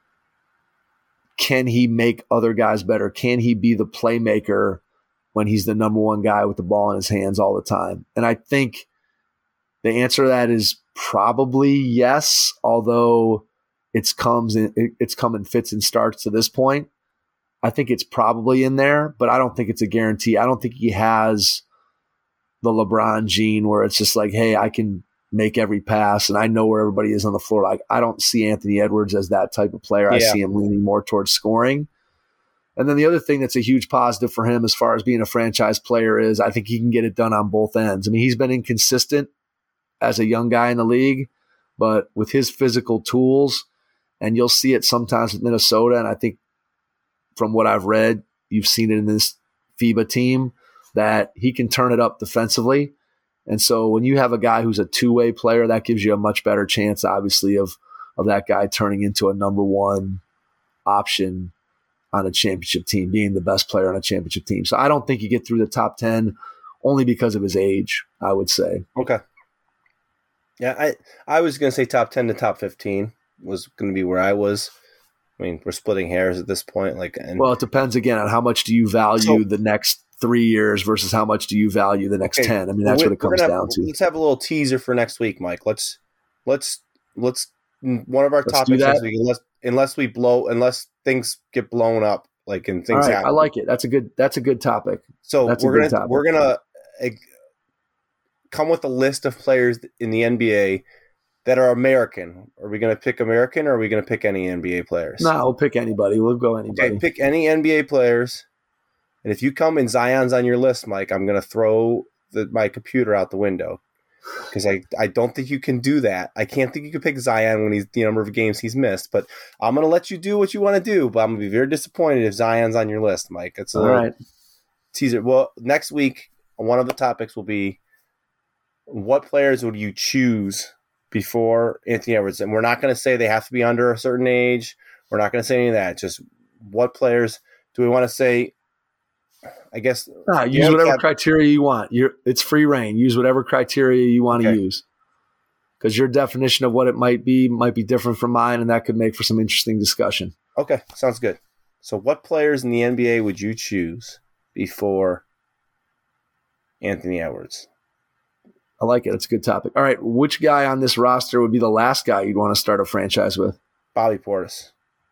[SPEAKER 2] can he make other guys better? Can he be the playmaker when he's the number one guy with the ball in his hands all the time? And I think the answer to that is probably yes, although it's comes in, it's come in fits and starts to this point. I think it's probably in there, but I don't think it's a guarantee. I don't think he has the LeBron gene where it's just like, hey, I can make every pass and I know where everybody is on the floor. Like, I don't see Anthony Edwards as that type of player. Yeah. I see him leaning more towards scoring. And then the other thing that's a huge positive for him as far as being a franchise player is I think he can get it done on both ends. I mean, he's been inconsistent as a young guy in the league, but with his physical tools, and you'll see it sometimes with Minnesota, and I think from what I've read, you've seen it in this FIBA team, that he can turn it up defensively. And so when you have a guy who's a two-way player, that gives you a much better chance, obviously, of of that guy turning into a number one option on a championship team, being the best player on a championship team. So I don't think you get through the top ten only because of his age, I would say.
[SPEAKER 5] Okay. Yeah, I, I was going to say top ten to top fifteen was going to be where I was. I mean, we're splitting hairs at this point. Like, and,
[SPEAKER 2] well, it depends again on how much do you value so, the next three years versus how much do you value the next okay, ten. I mean, that's what it comes
[SPEAKER 5] have,
[SPEAKER 2] down to.
[SPEAKER 5] Let's have a little teaser for next week, Mike. Let's let's let's one of our let's topics next week, unless unless we blow unless things get blown up, like and things
[SPEAKER 2] All right,
[SPEAKER 5] happen.
[SPEAKER 2] I like it. That's a good that's a good topic.
[SPEAKER 5] So
[SPEAKER 2] that's
[SPEAKER 5] we're gonna topic. we're gonna uh, come with a list of players in the N B A that are American. Are we going to pick American, or are we going to pick any N B A players?
[SPEAKER 2] No, we'll pick anybody. We'll go anybody.
[SPEAKER 5] Okay, pick any N B A players. And if you come in Zion's on your list, Mike, I'm going to throw the, my computer out the window because I, I don't think you can do that. I can't think you can pick Zion when he's the number of games he's missed. But I'm going to let you do what you want to do. But I'm going to be very disappointed if Zion's on your list, Mike. It's a
[SPEAKER 2] All right.
[SPEAKER 5] teaser. Well, next week, one of the topics will be what players would you choose before Anthony Edwards? And we're not going to say they have to be under a certain age. We're not going to say any of that. Just what players do we want to say? I guess
[SPEAKER 2] nah, use whatever cap- criteria you want. You're, it's free reign. Use whatever criteria you want to okay. use. Because your definition of what it might be might be different from mine, and that could make for some interesting discussion.
[SPEAKER 5] Okay, sounds good. So what players in the N B A would you choose before Anthony Edwards?
[SPEAKER 2] I like it. It's a good topic. All right, which guy on this roster would be the last guy you'd want to start a franchise with?
[SPEAKER 5] Bobby Portis.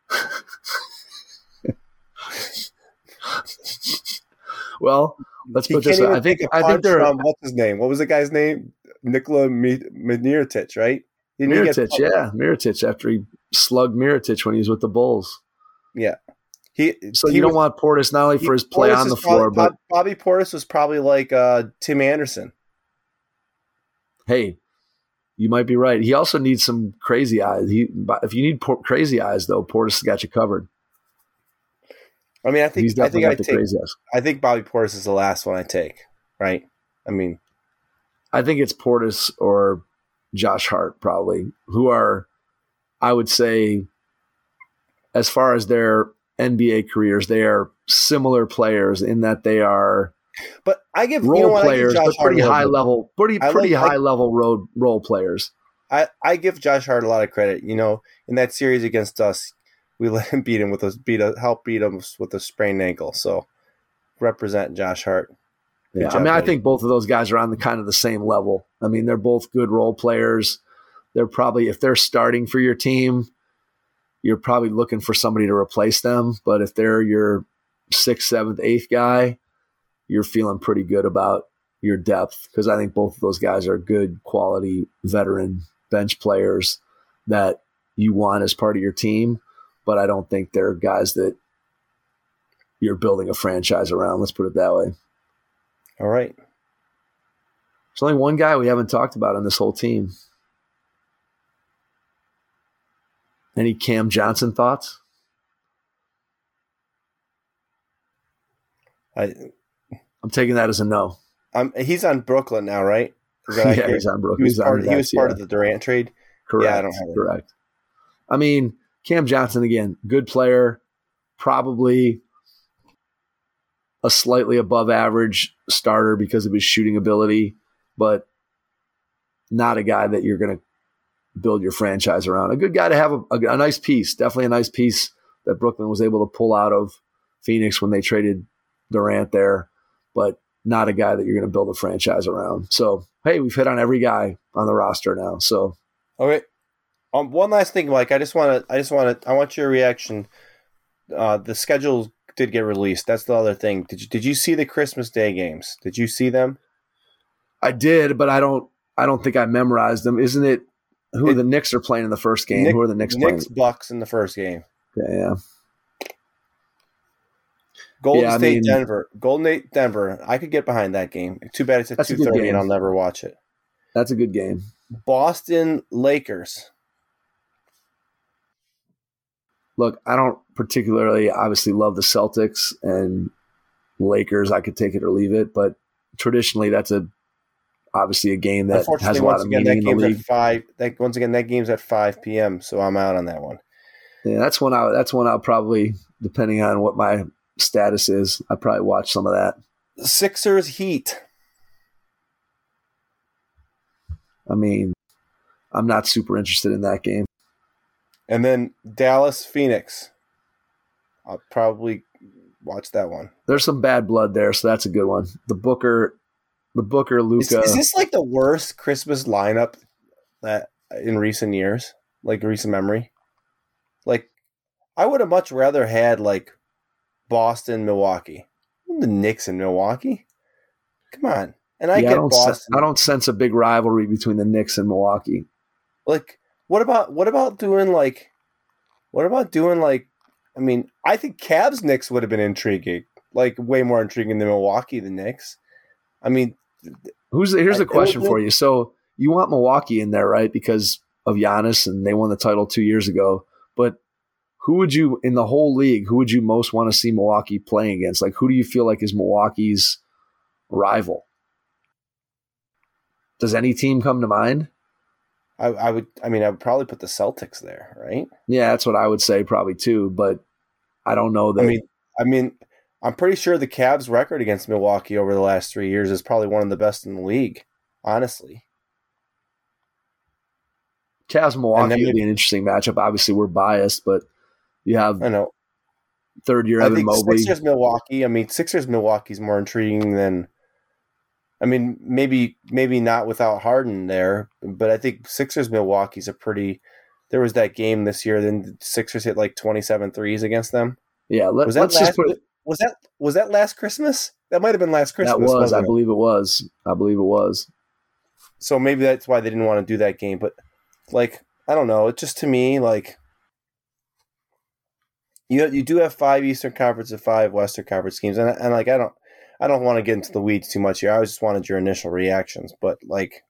[SPEAKER 2] Well, let's
[SPEAKER 5] he
[SPEAKER 2] put this. I think. I think they're.
[SPEAKER 5] From, what's his name? What was the guy's name? Nikola Mirotic, right?
[SPEAKER 2] Didn't Mirotic, yeah, Mirotic. After he slugged Mirotic when he was with the Bulls.
[SPEAKER 5] Yeah, he.
[SPEAKER 2] So
[SPEAKER 5] he
[SPEAKER 2] you
[SPEAKER 5] was,
[SPEAKER 2] don't want Portis not only for his play
[SPEAKER 5] Portis
[SPEAKER 2] on the floor,
[SPEAKER 5] probably,
[SPEAKER 2] but
[SPEAKER 5] Bobby Portis was probably like uh, Tim Anderson.
[SPEAKER 2] Hey, you might be right. He also needs some crazy eyes. He, if you need por- crazy eyes, though, Portis has got you covered.
[SPEAKER 5] I mean, I think
[SPEAKER 2] He's
[SPEAKER 5] I think I
[SPEAKER 2] the
[SPEAKER 5] take.
[SPEAKER 2] crazy eyes.
[SPEAKER 5] I think Bobby Portis is the last one I take. Right? I mean,
[SPEAKER 2] I think it's Portis or Josh Hart probably, who are, I would say, as far as their N B A careers, they are similar players in that they are.
[SPEAKER 5] But I give
[SPEAKER 2] role
[SPEAKER 5] you know what,
[SPEAKER 2] players,
[SPEAKER 5] but
[SPEAKER 2] pretty high
[SPEAKER 5] bit.
[SPEAKER 2] level, pretty
[SPEAKER 5] I
[SPEAKER 2] pretty
[SPEAKER 5] like,
[SPEAKER 2] high I, level road role players.
[SPEAKER 5] I, I give Josh Hart a lot of credit. You know, in that series against us, we let him beat him with a beat a help beat him with a sprained ankle. So represent Josh Hart.
[SPEAKER 2] Good yeah, job, I mean, buddy. I think both of those guys are on the kind of the same level. I mean, they're both good role players. They're probably, if they're starting for your team, you're probably looking for somebody to replace them. But if they're your sixth, seventh, eighth guy, you're feeling pretty good about your depth, because I think both of those guys are good quality veteran bench players that you want as part of your team. But I don't think they're guys that you're building a franchise around. Let's put it that way.
[SPEAKER 5] All right.
[SPEAKER 2] There's only one guy we haven't talked about on this whole team. Any Cam Johnson thoughts?
[SPEAKER 5] I,
[SPEAKER 2] I'm taking that as a no.
[SPEAKER 5] Um, he's on Brooklyn now, right?
[SPEAKER 2] Yeah, he's on Brooklyn.
[SPEAKER 5] He was
[SPEAKER 2] he's
[SPEAKER 5] part,
[SPEAKER 2] on
[SPEAKER 5] he was part
[SPEAKER 2] yeah.
[SPEAKER 5] of the Durant trade.
[SPEAKER 2] Correct.
[SPEAKER 5] Yeah, I don't have it.
[SPEAKER 2] Correct. I mean, Cam Johnson, again, good player, probably a slightly above average starter because of his shooting ability, but not a guy that you're going to build your franchise around. A good guy to have a, a, a nice piece, definitely a nice piece that Brooklyn was able to pull out of Phoenix when they traded Durant there, but not a guy that you're going to build a franchise around. So, hey, we've hit on every guy on the roster now. So,
[SPEAKER 5] okay. Um, one last thing, Mike. I just want to. I just want to. I want your reaction. Uh, the schedule did get released. That's the other thing. Did you Did you see the Christmas Day games? Did you see them?
[SPEAKER 2] I did, but I don't. I don't think I memorized them. Isn't it? Who it, the Knicks are playing in the first game?
[SPEAKER 5] Nick,
[SPEAKER 2] who are the Knicks?
[SPEAKER 5] Knicks
[SPEAKER 2] playing?
[SPEAKER 5] Bucks in the first game.
[SPEAKER 2] Yeah. yeah.
[SPEAKER 5] Golden
[SPEAKER 2] yeah,
[SPEAKER 5] State,
[SPEAKER 2] I mean,
[SPEAKER 5] Denver. Golden State, Denver. I could get behind that game. Too bad it's at two thirty and I'll never watch it.
[SPEAKER 2] That's a good game.
[SPEAKER 5] Boston, Lakers.
[SPEAKER 2] Look, I don't particularly obviously love the Celtics and Lakers. I could take it or leave it, but traditionally that's a obviously a game that has a lot of
[SPEAKER 5] again,
[SPEAKER 2] meaning
[SPEAKER 5] that
[SPEAKER 2] in the league.
[SPEAKER 5] At five, that, once again, that game's at five p.m., so I'm out on that one.
[SPEAKER 2] Yeah, that's when I that's when I'll probably, depending on what my status is, I probably watch some of that.
[SPEAKER 5] Sixers, Heat.
[SPEAKER 2] I mean, I'm not super interested in that game.
[SPEAKER 5] And then Dallas, Phoenix. I'll probably watch that one.
[SPEAKER 2] There's some bad blood there, so that's a good one. The Booker, the Booker, Luka.
[SPEAKER 5] Is, is this like the worst Christmas lineup that in recent years, like recent memory? Like, I would have much rather had like Boston, Milwaukee. The Knicks in Milwaukee. Come on, and I
[SPEAKER 2] yeah,
[SPEAKER 5] get
[SPEAKER 2] I
[SPEAKER 5] Boston.
[SPEAKER 2] Sense, I don't sense a big rivalry between the Knicks and Milwaukee.
[SPEAKER 5] Like, what about what about doing like, what about doing like? I mean, I think Cavs Knicks would have been intriguing, like way more intriguing than Milwaukee the Knicks. I mean,
[SPEAKER 2] who's here's a question for you. So you want Milwaukee in there, right? Because of Giannis, and they won the title two years ago. But who would you in the whole league? Who would you most want to see Milwaukee playing against? Like, who do you feel like is Milwaukee's rival? Does any team come to mind?
[SPEAKER 5] I, I would. I mean, I would probably put the Celtics there, right?
[SPEAKER 2] Yeah, that's what I would say, probably too. But I don't know that.
[SPEAKER 5] I mean, I mean, I'm pretty sure the Cavs' record against Milwaukee over the last three years is probably one of the best in the league. Honestly,
[SPEAKER 2] Cavs Milwaukee
[SPEAKER 5] then
[SPEAKER 2] would be an interesting matchup. Obviously, we're biased, but you have
[SPEAKER 5] I know.
[SPEAKER 2] third year
[SPEAKER 5] I
[SPEAKER 2] Evan
[SPEAKER 5] think
[SPEAKER 2] Mobley.
[SPEAKER 5] Sixers Milwaukee. I mean, Sixers Milwaukee's more intriguing than. I mean, maybe maybe not without Harden there, but I think Sixers Milwaukee's a pretty. There was that game this year. Then the Sixers hit like twenty-seven threes against them.
[SPEAKER 2] Yeah, let,
[SPEAKER 5] Was that
[SPEAKER 2] let's
[SPEAKER 5] last,
[SPEAKER 2] just put.
[SPEAKER 5] was that was that last Christmas? That might have been last Christmas.
[SPEAKER 2] That was,
[SPEAKER 5] wasn't
[SPEAKER 2] I
[SPEAKER 5] it?
[SPEAKER 2] believe it was. I believe it was.
[SPEAKER 5] So maybe that's why they didn't want to do that game. But like, I don't know. It just to me like. You you do have five Eastern Conference and five Western Conference teams, and and like I don't I don't want to get into the weeds too much here. I just wanted your initial reactions, but like,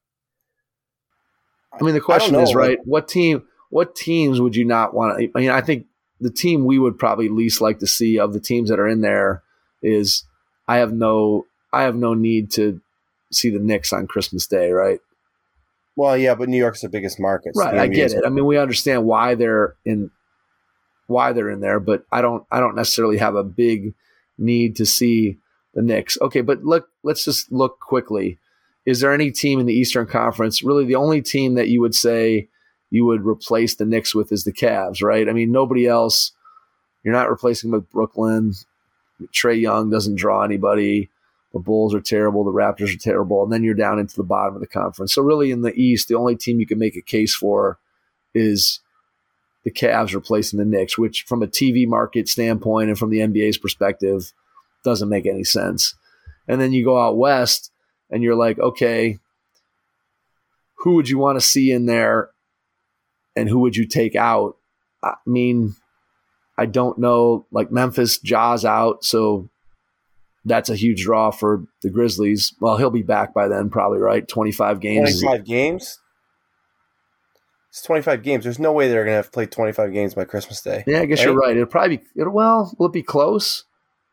[SPEAKER 2] I mean, the question
[SPEAKER 5] know,
[SPEAKER 2] is, right?
[SPEAKER 5] like-
[SPEAKER 2] what team? What teams would you not want to? I mean, I think the team we would probably least like to see of the teams that are in there is I have no I have no need to see the Knicks on Christmas Day, right?
[SPEAKER 5] well, yeah, but New York's the biggest market, so
[SPEAKER 2] Right,
[SPEAKER 5] the
[SPEAKER 2] I
[SPEAKER 5] N B A
[SPEAKER 2] get
[SPEAKER 5] is-
[SPEAKER 2] it. I mean, we understand why they're in why they're in there, but I don't I don't necessarily have a big need to see the Knicks. Okay, but look, let's just look quickly. Is there any team in the Eastern Conference, really the only team that you would say you would replace the Knicks with is the Cavs, right? I mean, nobody else. You're not replacing them with Brooklyn. Trae Young doesn't draw anybody. The Bulls are terrible. The Raptors are terrible. And then you're down into the bottom of the conference. So really in the East, the only team you can make a case for is the Cavs replacing the Knicks, which from a T V market standpoint and from the N B A's perspective doesn't make any sense. And then you go out West and you're like, okay, who would you want to see in there and who would you take out? I mean, I don't know. Like Memphis, Ja's out, so that's a huge draw for the Grizzlies. Well, he'll be back by then, probably, right? twenty-five games.
[SPEAKER 5] twenty-five games. It's twenty-five games. There's no way they're going to have to play twenty-five games by Christmas Day.
[SPEAKER 2] Yeah, I guess
[SPEAKER 5] right?
[SPEAKER 2] you're right. It'll probably be, it'll, well, will it be close?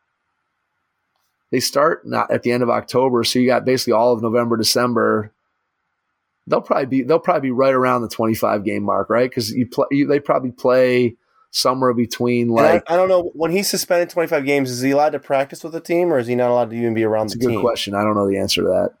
[SPEAKER 2] They start not at the end of October, so you got basically all of November, December. They'll probably be they'll probably be right around the twenty-five game mark, right? Because you play, you, they probably play somewhere between
[SPEAKER 5] And
[SPEAKER 2] like.
[SPEAKER 5] I, I don't know, when he's suspended twenty-five games, is he allowed to practice with the team, or is he not allowed to even be around
[SPEAKER 2] It's a
[SPEAKER 5] the
[SPEAKER 2] good
[SPEAKER 5] team?
[SPEAKER 2] question. I don't know the answer to that.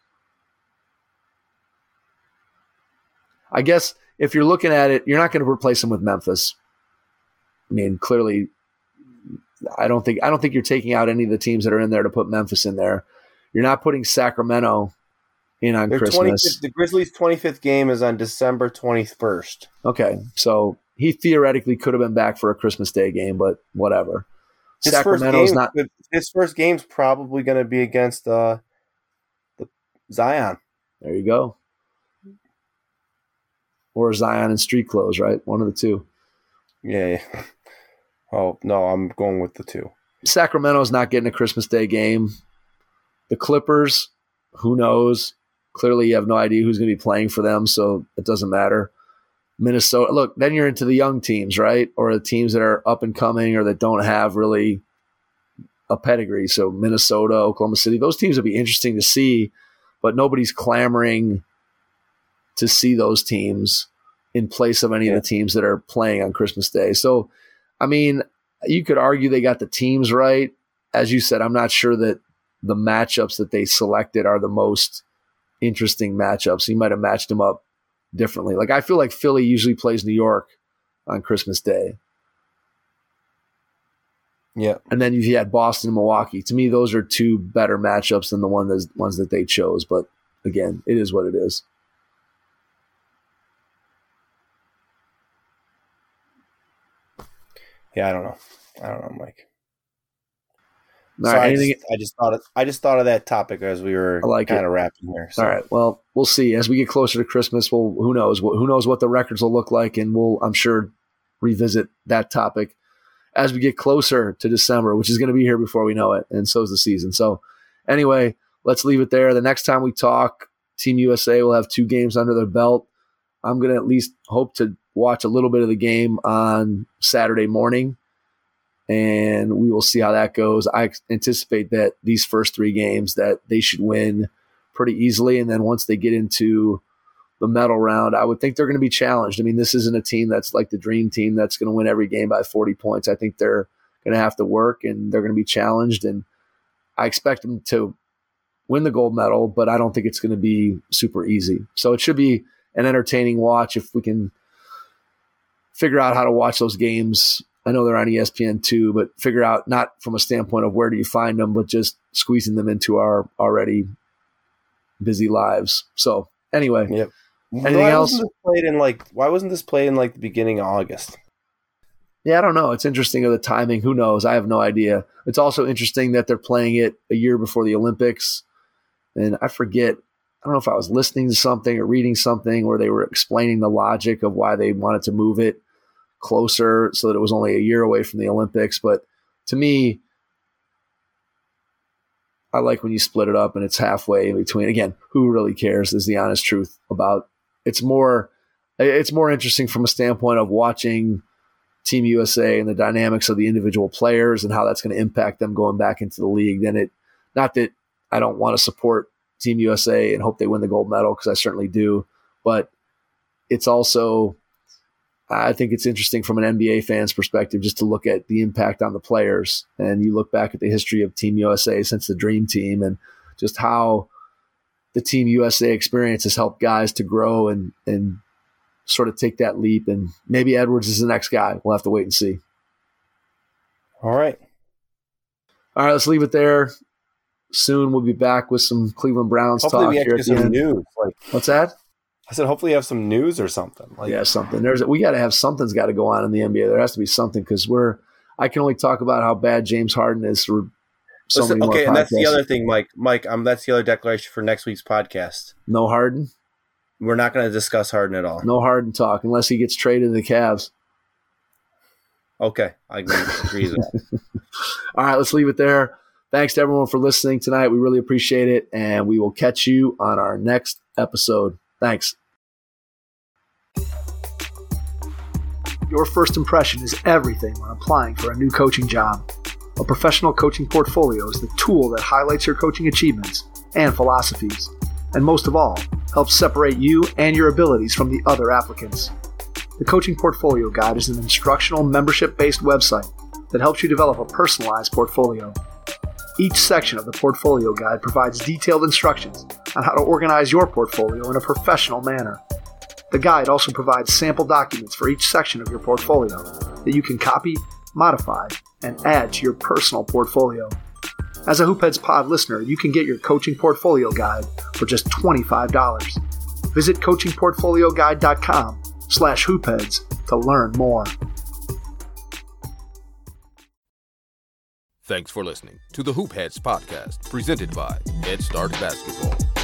[SPEAKER 2] I guess if you're looking at it, you're not going to replace him with Memphis. I mean, clearly, I don't think I don't think you're taking out any of the teams that are in there to put Memphis in there. You're not putting Sacramento in on
[SPEAKER 5] Their
[SPEAKER 2] Christmas.
[SPEAKER 5] twenty-fifth the Grizzlies' twenty-fifth game is on December twenty-first.
[SPEAKER 2] Okay, so he theoretically could have been back for a Christmas Day game, but whatever.
[SPEAKER 5] His first
[SPEAKER 2] Sacramento's
[SPEAKER 5] game,
[SPEAKER 2] not.
[SPEAKER 5] his first game's probably going to be against uh, the Zion.
[SPEAKER 2] There you go. Or Zion in street clothes, right? One of the two.
[SPEAKER 5] Yeah. yeah. Oh, no, I'm going with the two.
[SPEAKER 2] Sacramento's not getting a Christmas Day game. The Clippers, who knows? Clearly, you have no idea who's going to be playing for them, so it doesn't matter. Minnesota, look, then you're into the young teams, right? Or the teams that are up and coming or that don't have really a pedigree. So Minnesota, Oklahoma City, those teams would be interesting to see, but nobody's clamoring to see those teams in place of any
[SPEAKER 5] Yeah.
[SPEAKER 2] of the teams that are playing on Christmas Day. So, I mean, you could argue they got the teams right. As you said, I'm not sure that the matchups that they selected are the most interesting matchups. You might have matched them up differently. Like I feel like Philly usually plays New York on Christmas Day.
[SPEAKER 5] Yeah.
[SPEAKER 2] And then you had Boston and Milwaukee. To me, those are two better matchups than the one that's, ones that they chose. But again, it is what it is.
[SPEAKER 5] Yeah, I don't know. I don't know, Mike.
[SPEAKER 2] All
[SPEAKER 5] So
[SPEAKER 2] right,
[SPEAKER 5] I,
[SPEAKER 2] anything,
[SPEAKER 5] just, I just thought of, I just thought of that topic as we were
[SPEAKER 2] I like
[SPEAKER 5] kind
[SPEAKER 2] it.
[SPEAKER 5] of wrapping here. So.
[SPEAKER 2] all right. Well, we'll see as we get closer to Christmas. Well, who knows? Who knows what the records will look like, and we'll, I'm sure, revisit that topic as we get closer to December, which is going to be here before we know it, and so is the season. So, anyway, let's leave it there. The next time we talk, Team U S A will have two games under their belt. I'm going to at least hope to watch a little bit of the game on Saturday morning, and we will see how that goes. I anticipate that these first three games that they should win pretty easily, and then once they get into the medal round, I would think they're going to be challenged. I mean, this isn't a team that's like the dream team that's going to win every game by forty points. I think they're going to have to work and they're going to be challenged. And I expect them to win the gold medal, but I don't think it's going to be super easy. So it should be an entertaining watch if we can figure out how to watch those games. I know they're on E S P N two, but figure out not from a standpoint of where do you find them, but just squeezing them into our already busy lives. So anyway,
[SPEAKER 5] yep.
[SPEAKER 2] Anything
[SPEAKER 5] why
[SPEAKER 2] else?
[SPEAKER 5] Wasn't this played in like, why wasn't this played in like the beginning of August?
[SPEAKER 2] Yeah, I don't know. It's interesting of the timing. Who knows? I have no idea. It's also interesting that they're playing it a year before the Olympics. And I forget, I don't know if I was listening to something or reading something where they were explaining the logic of why they wanted to move it closer so that it was only a year away from the Olympics. But to me, I like when you split it up and it's halfway in between. Again, who really cares is the honest truth about it's more it's more interesting from a standpoint of watching Team U S A and the dynamics of the individual players and how that's going to impact them going back into the league than it, not that I don't want to support Team U S A and hope they win the gold medal, because I certainly do, but it's also, I think it's interesting from an N B A fan's perspective just to look at the impact on the players. And you look back at the history of Team U S A since the Dream Team and just how the Team U S A experience has helped guys to grow and, and sort of take that leap. And maybe Edwards is the next guy. We'll have to wait and see.
[SPEAKER 5] All right.
[SPEAKER 2] All right, let's leave it there. Soon we'll be back with some Cleveland Browns
[SPEAKER 5] Hopefully
[SPEAKER 2] talk
[SPEAKER 5] we
[SPEAKER 2] here
[SPEAKER 5] get
[SPEAKER 2] at the
[SPEAKER 5] some
[SPEAKER 2] end.
[SPEAKER 5] news. Like,
[SPEAKER 2] What's that?
[SPEAKER 5] I said, hopefully you have some news or something. Like,
[SPEAKER 2] yeah, something. There's we got to have something's got to go on in the N B A. There has to be something because we're. I can only talk about how bad James Harden is for so
[SPEAKER 5] listen,
[SPEAKER 2] many
[SPEAKER 5] okay,
[SPEAKER 2] more
[SPEAKER 5] and that's the
[SPEAKER 2] podcasts.
[SPEAKER 5] other thing, Mike. Mike, um, that's the other declaration for next week's podcast.
[SPEAKER 2] No Harden.
[SPEAKER 5] We're not going to discuss Harden at all.
[SPEAKER 2] No Harden talk unless he gets traded to the Cavs.
[SPEAKER 5] Okay, I agree, agree with that.
[SPEAKER 2] All right, let's leave it there. Thanks to everyone for listening tonight. We really appreciate it, and we will catch you on our next episode. Thanks. Your first impression is everything when applying for a new coaching job. A professional coaching portfolio is the tool that highlights your coaching achievements and philosophies, and most of all, helps separate you and your abilities from the other applicants. The Coaching Portfolio Guide is an instructional, membership-based website that helps you develop a personalized portfolio. Each section of the Portfolio Guide provides detailed instructions on how to organize your portfolio in a professional manner. The guide also provides sample documents for each section of your portfolio that you can copy, modify, and add to your personal portfolio. As a Hoopheads Pod listener, you can get your Coaching Portfolio Guide for just twenty-five dollars. Visit coachingportfolioguide.com slash hoopheads to learn more.
[SPEAKER 1] Thanks for listening to the Hoop Heads podcast, presented by Head Start Basketball.